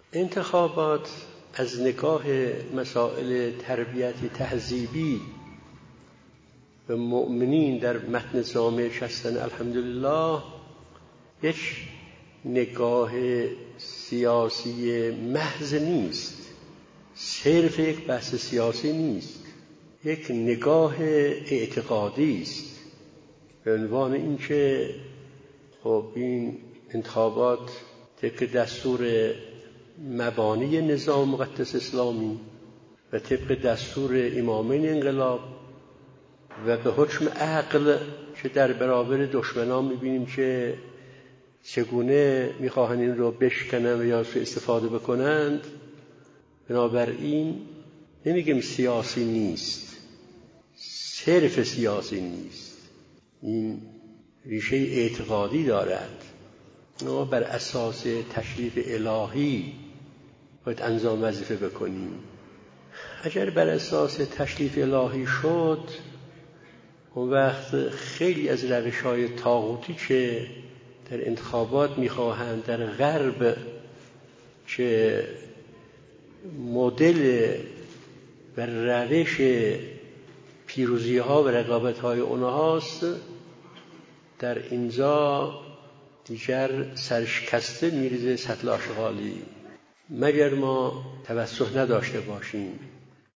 انتخابات از نگاه مسائل تربیت تهذیبی و مؤمنین در متن جامعه شستن الحمدلله یک نگاه سیاسی محض نیست، صرف یک بحث سیاسی نیست، یک نگاه اعتقادی است، به عنوان اینکه خب این انتخابات طبق دستور مبانی نظام مقدس اسلامی و طبق دستور امامین انقلاب و به حکم عقل که در برابر دشمنان می‌بینیم که چگونه می‌خواهند این رو بشکنن و یا سوء استفاده بکنند. بنابراین نمیگیم سیاسی نیست، صرف سیاسی نیست، این ریشه اعتقادی دارد. ما بر اساس تشریف الهی باید انجام وظیفه بکنیم. اگر بر اساس تشریف الهی شد، اون وقت خیلی از روش‌های طاغوتی که در انتخابات می‌خواهند در غرب که مدل و روش پیروزی‌ها و رقابت‌های اونهاست، در اینجا دیگر سرشکسته میریزه سطل آشغالی. مگر ما توسط نداشته باشیم